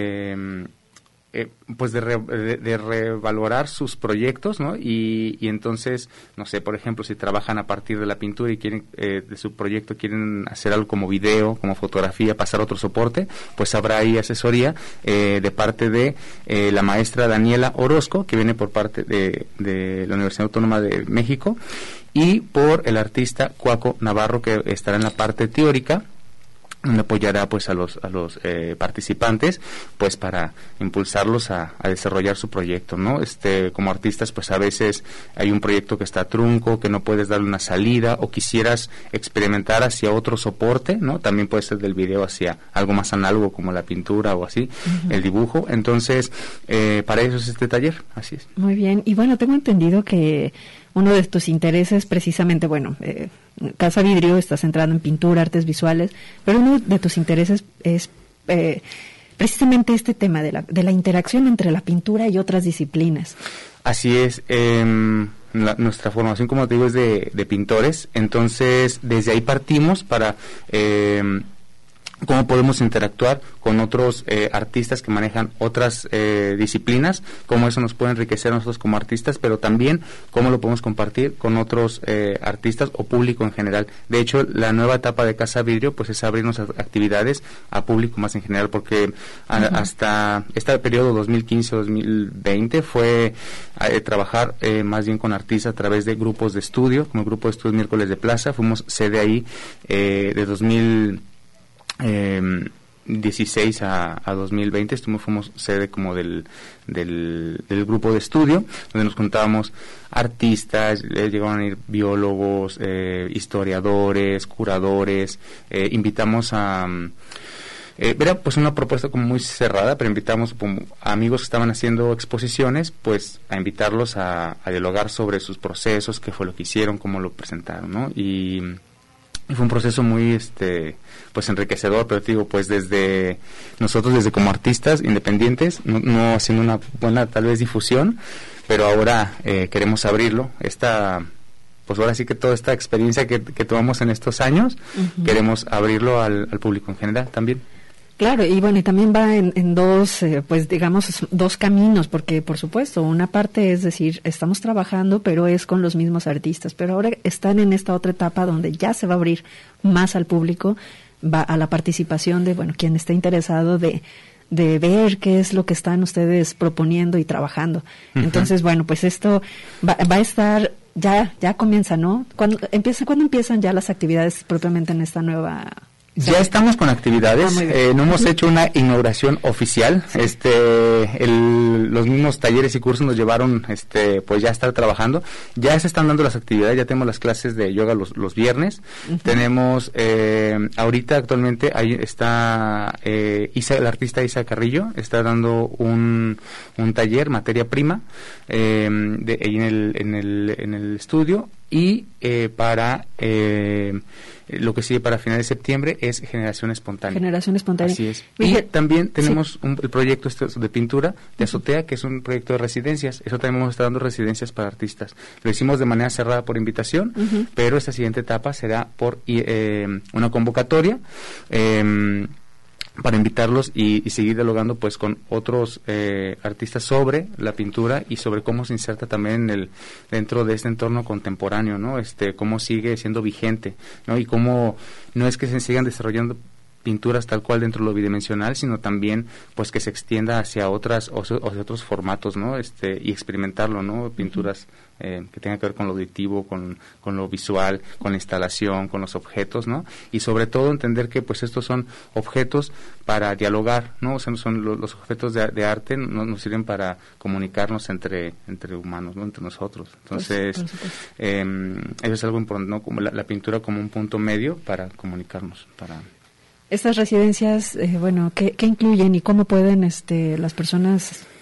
Speaker 7: eh, Eh, pues de, re, de, de revalorar sus proyectos, ¿no? Y, y entonces, no sé, por ejemplo, si trabajan a partir de la pintura y quieren, eh, de su proyecto quieren hacer algo como video, como fotografía, pasar a otro soporte, pues habrá ahí asesoría eh, de parte de eh, la maestra Daniela Orozco, que viene por parte de, de la Universidad Autónoma de México, y por el artista Cuaco Navarro, que estará en la parte teórica, donde apoyará pues a los a los eh, participantes pues para impulsarlos a, a desarrollar su proyecto, ¿no? Este, como artistas pues a veces hay un proyecto que está trunco, que no puedes darle una salida, o quisieras experimentar hacia otro soporte, ¿no? También puede ser del video hacia algo más análogo como la pintura o así, uh-huh. el dibujo. Entonces eh, para eso es este taller, así es.
Speaker 2: Muy bien, y bueno, tengo entendido que uno de tus intereses precisamente, bueno, eh, Casa Vidrio está centrado en pintura, artes visuales, pero uno de tus intereses es eh, precisamente este tema de la, de la interacción entre la pintura y otras disciplinas.
Speaker 7: Así es, eh, la, nuestra formación, como te digo, es de, de pintores, entonces desde ahí partimos para eh, cómo podemos interactuar con otros eh, artistas que manejan otras eh, disciplinas, cómo eso nos puede enriquecer a nosotros como artistas, pero también cómo lo podemos compartir con otros eh, artistas o público en general. De hecho, la nueva etapa de Casa Vidrio pues es abrirnos a actividades a público más en general, porque a, uh-huh. hasta este periodo dos mil quince a dos mil veinte fue eh, trabajar eh, más bien con artistas a través de grupos de estudio, como el grupo de estudios Miércoles de Plaza. Fuimos sede ahí eh, de dos mil Eh, dieciséis a, a dos mil veinte, estuvimos, fuimos sede como del, del, del grupo de estudio, donde nos juntábamos artistas, eh, llegaron a ir biólogos, eh, historiadores, curadores, eh, invitamos a... Eh, era pues una propuesta como muy cerrada, pero invitamos como a amigos que estaban haciendo exposiciones, pues a invitarlos a, a dialogar sobre sus procesos, qué fue lo que hicieron, cómo lo presentaron, ¿no? Y... Y fue un proceso muy, este, pues enriquecedor, pero te digo, pues desde nosotros, desde como artistas independientes, no, no haciendo una buena tal vez difusión, pero ahora eh, queremos abrirlo. Esta, pues ahora sí que toda esta experiencia que, que tomamos en estos años, uh-huh. queremos abrirlo al, al público en general también.
Speaker 2: Claro, y bueno, y también va en, en dos, eh, pues digamos, dos caminos, porque por supuesto, una parte es decir, estamos trabajando, pero es con los mismos artistas, pero ahora están en esta otra etapa donde ya se va a abrir más al público, va a la participación de, bueno, quien esté interesado de, de ver qué es lo que están ustedes proponiendo y trabajando. Uh-huh. Entonces, bueno, pues esto va, va a estar, ya, ya comienza, ¿no? ¿Cuándo empieza, ¿cuándo empiezan ya las actividades propiamente en esta nueva?
Speaker 7: Ya estamos con actividades, ah, eh, no hemos hecho una inauguración oficial, sí. este, el, los mismos talleres y cursos nos llevaron, este, pues ya a estar trabajando, ya se están dando las actividades, ya tenemos las clases de yoga los, los viernes, uh-huh. tenemos, eh, ahorita actualmente ahí está, eh, Isa, el artista Isa Carrillo, está dando un, un taller, materia prima, eh, de, en el, en el, en el estudio, y eh, para eh, lo que sigue para finales de septiembre es Generación Espontánea.
Speaker 2: Generación Espontánea.
Speaker 7: Así es. Y Miguel, también tenemos sí. un, el proyecto este de pintura de azotea, que es un proyecto de residencias. Eso también vamos a estar dando residencias para artistas. Lo hicimos de manera cerrada por invitación, uh-huh. pero esta siguiente etapa será por eh, una convocatoria. Eh, para invitarlos y, y seguir dialogando pues con otros eh, artistas sobre la pintura y sobre cómo se inserta también en el, dentro de este entorno contemporáneo, ¿no? Este, cómo sigue siendo vigente, ¿no? Y cómo no es que se sigan desarrollando pinturas tal cual dentro de lo bidimensional, sino también pues que se extienda hacia otras o hacia otros formatos, ¿no? Este, y experimentarlo, ¿no? Pinturas eh, que tengan que ver con lo auditivo, con, con lo visual, con la instalación, con los objetos, ¿no? Y sobre todo entender que pues estos son objetos para dialogar, ¿no? O sea, son los, los objetos de, de arte no nos sirven para comunicarnos entre entre humanos, ¿no? Entre nosotros. Entonces, pues, eh, eso es algo importante, ¿no? Como la, la pintura como un punto medio para comunicarnos, para...
Speaker 2: Estas residencias, eh, bueno, ¿qué, ¿qué incluyen y cómo pueden este, las personas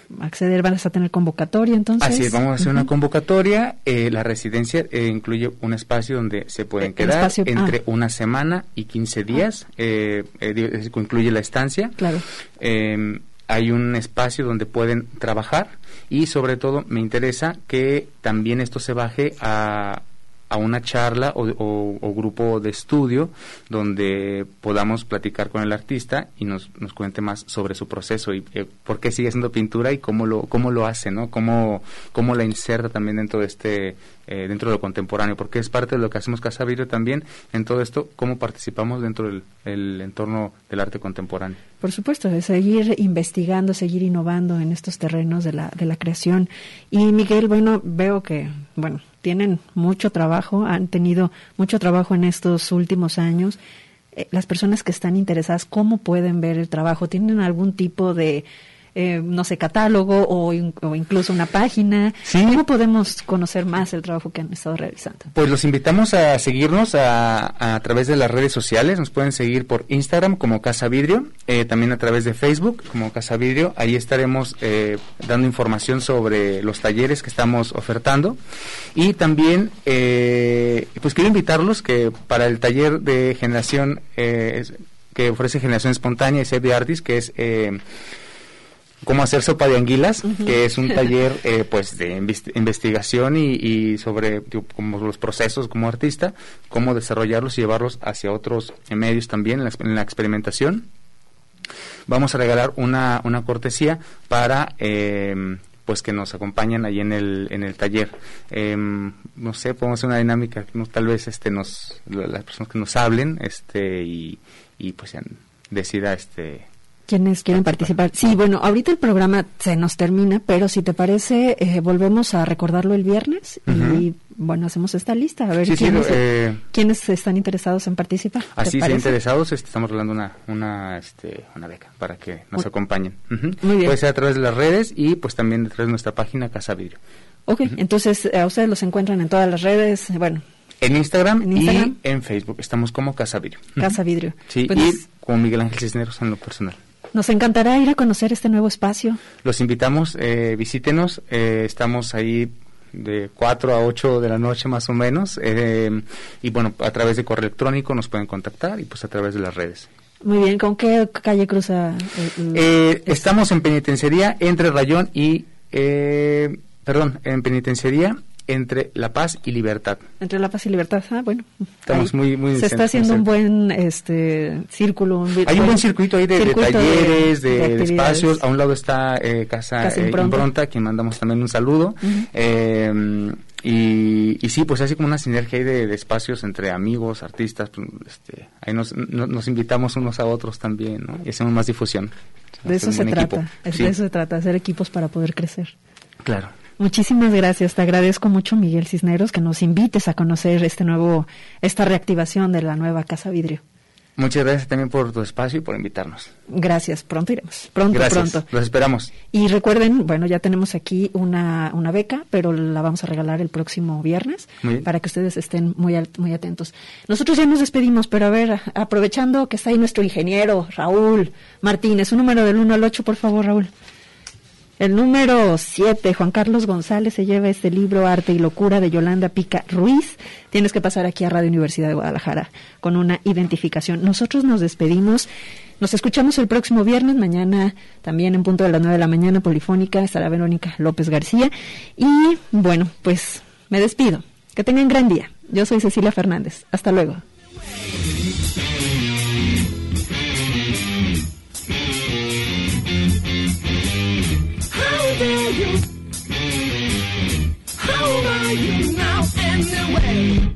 Speaker 2: acceder? ¿Vas a tener convocatoria entonces?
Speaker 7: Así es, vamos a hacer
Speaker 2: uh-huh.
Speaker 7: una convocatoria. Eh, la residencia eh, incluye un espacio donde se pueden quedar
Speaker 2: espacio,
Speaker 7: entre
Speaker 2: ah.
Speaker 7: una semana y quince días. Ah. Eh, eh, incluye la estancia.
Speaker 2: Claro.
Speaker 7: Eh, hay un espacio donde pueden trabajar y sobre todo me interesa que también esto se baje a, a una charla o, o, o grupo de estudio donde podamos platicar con el artista y nos, nos cuente más sobre su proceso y eh, por qué sigue haciendo pintura y cómo lo cómo lo hace, ¿no? Cómo, cómo la inserta también dentro de este eh, dentro de lo contemporáneo, porque es parte de lo que hacemos Casa Vidrio también en todo esto, cómo participamos dentro del el entorno del arte contemporáneo.
Speaker 2: Por supuesto, de seguir investigando, seguir innovando en estos terrenos de la de la creación. Y Miguel, bueno, veo que, bueno, tienen mucho trabajo, han tenido mucho trabajo en estos últimos años. Eh, las personas que están interesadas, ¿cómo pueden ver el trabajo? ¿Tienen algún tipo de, eh, no sé, catálogo o, in, o incluso una página?
Speaker 7: Sí.
Speaker 2: ¿Cómo podemos conocer más el trabajo que han estado realizando?
Speaker 7: Pues los invitamos a seguirnos a, a través de las redes sociales. Nos pueden seguir por Instagram como Casa Vidrio, eh, también a través de Facebook como Casa Vidrio. Ahí estaremos eh, dando información sobre los talleres que estamos ofertando. Y también, eh, pues quiero invitarlos que para el taller de generación eh, que ofrece Generación Espontánea y Save the Artist, que es eh, cómo hacer sopa de anguilas, uh-huh. que es un taller eh, pues de invest- investigación y, y sobre digo, como los procesos como artista, cómo desarrollarlos y llevarlos hacia otros medios también en la, en la experimentación. Vamos a regalar una, una cortesía para eh, pues que nos acompañen ahí en el en el taller. Eh, no sé, podemos hacer una dinámica, no, tal vez este nos las personas que nos hablen este y, y pues decida este
Speaker 2: ¿Quiénes quieren participar? Sí, bueno, ahorita el programa se nos termina, pero si te parece, eh, volvemos a recordarlo el viernes uh-huh. y, bueno, hacemos esta lista, a ver
Speaker 7: sí,
Speaker 2: quiénes,
Speaker 7: sí, eh,
Speaker 2: quiénes están interesados en participar.
Speaker 7: Así, si interesados, este, estamos regalando una una este una beca para que nos Muy, acompañen. Uh-huh.
Speaker 2: Muy bien.
Speaker 7: Puede ser a través de las redes y, pues, también a través de nuestra página Casa Vidrio.
Speaker 2: Ok, uh-huh. Entonces, a ustedes los encuentran en todas las redes, bueno.
Speaker 7: En Instagram,
Speaker 2: en Instagram
Speaker 7: y en Facebook, estamos como Casa Vidrio.
Speaker 2: Casa Vidrio.
Speaker 7: Sí, pues, y como Miguel Ángel Cisneros en lo personal.
Speaker 2: Nos encantará ir a conocer este nuevo espacio.
Speaker 7: Los invitamos, eh, visítenos, eh, estamos ahí de cuatro a ocho de la noche más o menos, eh, y bueno, a través de correo electrónico nos pueden contactar y pues a través de las redes.
Speaker 2: Muy bien, ¿con qué calle cruza? El, el,
Speaker 7: eh, este? Estamos en Penitenciaría entre Rayón y, eh, perdón, en Penitenciaría entre La Paz y Libertad.
Speaker 2: Entre La Paz y Libertad, ah, bueno.
Speaker 7: Estamos
Speaker 2: ahí
Speaker 7: muy, muy...
Speaker 2: Se está haciendo un buen este círculo. Un
Speaker 7: Hay
Speaker 2: buen,
Speaker 7: un buen circuito ahí de,
Speaker 2: circuito
Speaker 7: de talleres, de,
Speaker 2: de,
Speaker 7: de espacios. A un lado está eh, Casa, Casa Impronta, eh, Impronta, a quien mandamos también un saludo. Uh-huh. eh, y, y sí, pues así como una sinergia ahí de, de espacios entre amigos, artistas. Pues, este, ahí nos, no, nos invitamos unos a otros también, ¿no? Y hacemos más difusión.
Speaker 2: De eso se trata, es,
Speaker 7: sí.
Speaker 2: de eso se trata, hacer equipos para poder crecer.
Speaker 7: Claro.
Speaker 2: Muchísimas gracias, te agradezco mucho, Miguel Cisneros, que nos invites a conocer este nuevo, esta reactivación de la nueva Casa Vidrio.
Speaker 7: Muchas gracias también por tu espacio y por invitarnos.
Speaker 2: Gracias, pronto iremos, pronto,
Speaker 7: gracias,
Speaker 2: pronto.
Speaker 7: Los esperamos.
Speaker 2: Y recuerden, bueno, ya tenemos aquí una, una beca, pero la vamos a regalar el próximo viernes para que ustedes estén muy, muy atentos. Nosotros ya nos despedimos, pero a ver, aprovechando que está ahí nuestro ingeniero, Raúl Martínez, un número del uno al ocho, por favor, Raúl. El número siete, Juan Carlos González se lleva este libro Arte y Locura de Yolanda Pica Ruiz. Tienes que pasar aquí a Radio Universidad de Guadalajara con una identificación. Nosotros nos despedimos, nos escuchamos el próximo viernes, mañana también en punto de las nueve de la mañana, Polifónica, estará Verónica López García. Y bueno, pues me despido. Que tengan gran día. Yo soy Cecilia Fernández. Hasta luego.
Speaker 8: How are you now anyway?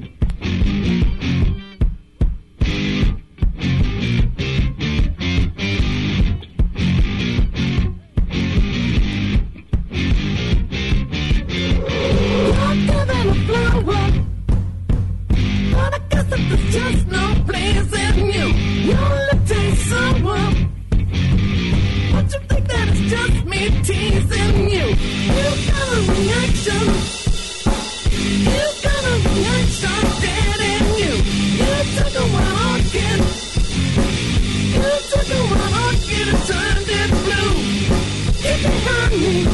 Speaker 8: You're giving a flower, but I guess that there's just no place in you. Your lip tastes sour, but you think that it's just me teasing you. You've got a reaction, you've got a reaction dead in you. You took a wild orchid, you took a wild orchid and turned it blue. You can hurt me,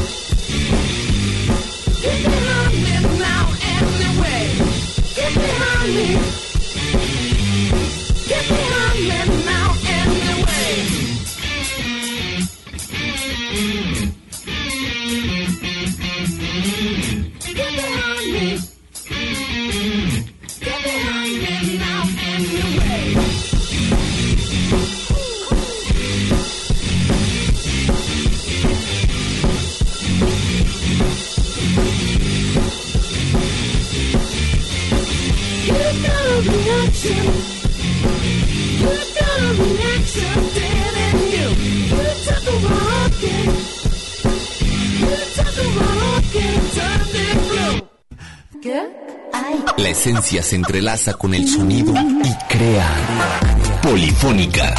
Speaker 1: esencia se entrelaza con el sonido y crea Polifónica.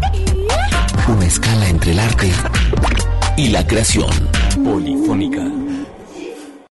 Speaker 1: Una escala entre el arte y la creación. Polifónica.